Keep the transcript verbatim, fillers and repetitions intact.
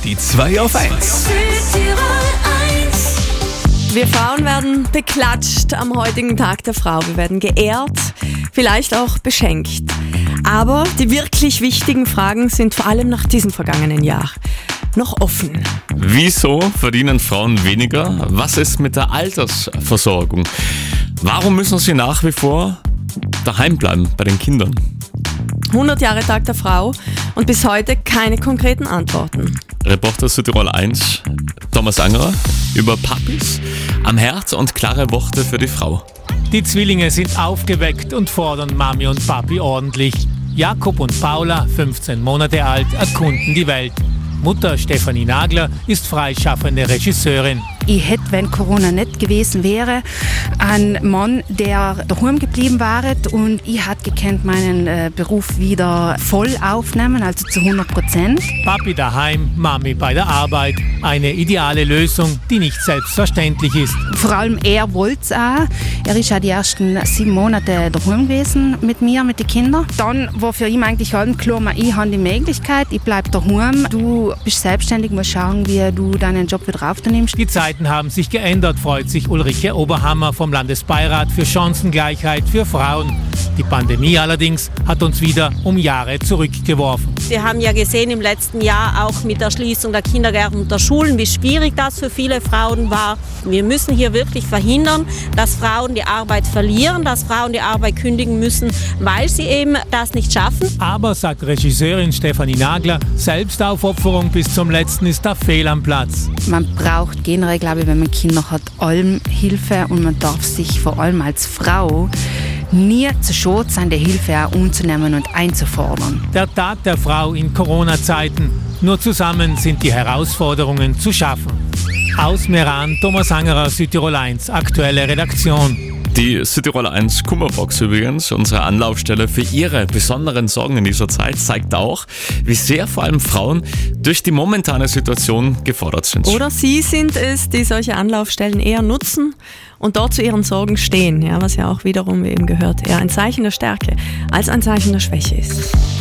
die zwei auf eins. Wir Frauen werden beklatscht am heutigen Tag der Frau. Wir werden geehrt, vielleicht auch beschenkt. Aber die wirklich wichtigen Fragen sind vor allem nach diesem vergangenen Jahr noch offen. Wieso verdienen Frauen weniger? Was ist mit der Altersversorgung? Warum müssen sie nach wie vor daheim bleiben bei den Kindern? hundert Jahre Tag der Frau und bis heute keine konkreten Antworten. Reporter Südtirol eins, Thomas Angerer, über Papis am Herz und klare Worte für die Frau. Die Zwillinge sind aufgeweckt und fordern Mami und Papi ordentlich. Jakob und Paula, fünfzehn Monate alt, erkunden die Welt. Mutter Stefanie Nagler ist freischaffende Regisseurin. Ich hätte, wenn Corona nicht gewesen wäre, einen Mann, der daheim geblieben war und ich hätte gekannt meinen äh, Beruf wieder voll aufnehmen, also zu hundert Prozent. Papi daheim, Mami bei der Arbeit. Eine ideale Lösung, die nicht selbstverständlich ist. Vor allem er wollte es auch. Er ist ja die ersten sieben Monate daheim gewesen mit mir, mit den Kindern. Dann war für ihn eigentlich allen klar, ich habe die Möglichkeit, ich bleibe daheim. Du bist selbstständig, musst schauen, wie du deinen Job wieder aufnimmst. Die Zeiten haben sich geändert, freut sich Ulrike Oberhammer vom Landesbeirat für Chancengleichheit für Frauen. Die Pandemie allerdings hat uns wieder um Jahre zurückgeworfen. Wir haben ja gesehen im letzten Jahr auch mit der Schließung der Kindergärten und der Schulen, wie schwierig das für viele Frauen war. Wir müssen hier wirklich verhindern, dass Frauen die Arbeit verlieren, dass Frauen die Arbeit kündigen müssen, weil sie eben das nicht schaffen. Aber, sagt Regisseurin Stefanie Nagler, Selbstaufopferung bis zum Letzten ist da fehl am Platz. Man braucht generell, glaube ich, wenn man Kinder hat, allem Hilfe und man darf sich vor allem als Frau nie zu schade sein, die Hilfe auch anzunehmen und einzufordern. Der Tag der Frau in Corona-Zeiten. Nur zusammen sind die Herausforderungen zu schaffen. Aus Meran, Thomas Angerer, Südtirol eins, aktuelle Redaktion. Die Südtirol eins Kummerbox übrigens, unsere Anlaufstelle für ihre besonderen Sorgen in dieser Zeit, zeigt auch, wie sehr vor allem Frauen durch die momentane Situation gefordert sind. Oder sie sind es, die solche Anlaufstellen eher nutzen und dort zu ihren Sorgen stehen, ja, was ja auch wiederum, wie eben gehört, eher ein Zeichen der Stärke als ein Zeichen der Schwäche ist.